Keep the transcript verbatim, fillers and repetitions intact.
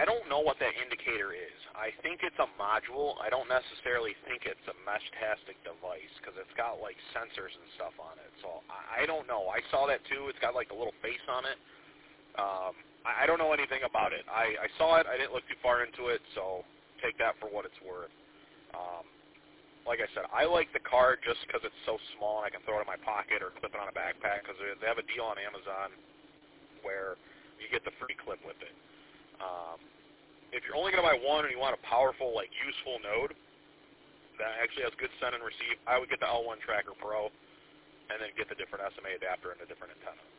I don't know what that indicator is. I think it's a module. I don't necessarily think it's a mesh-tastic device because it's got, like, sensors and stuff on it. So I, I don't know. I saw that, too. It's got, like, a little face on it. Um, I, I don't know anything about it. I, I saw it. I didn't look too far into it, so take that for what it's worth. Um, like I said, I like the card just because it's so small and I can throw it in my pocket or clip it on a backpack because they have a deal on Amazon where you get the free clip with it. Um, if you're only going to buy one and you want a powerful, like, useful node that actually has good send and receive, I would get the L one Tracker Pro and then get the different S M A adapter and the different antenna.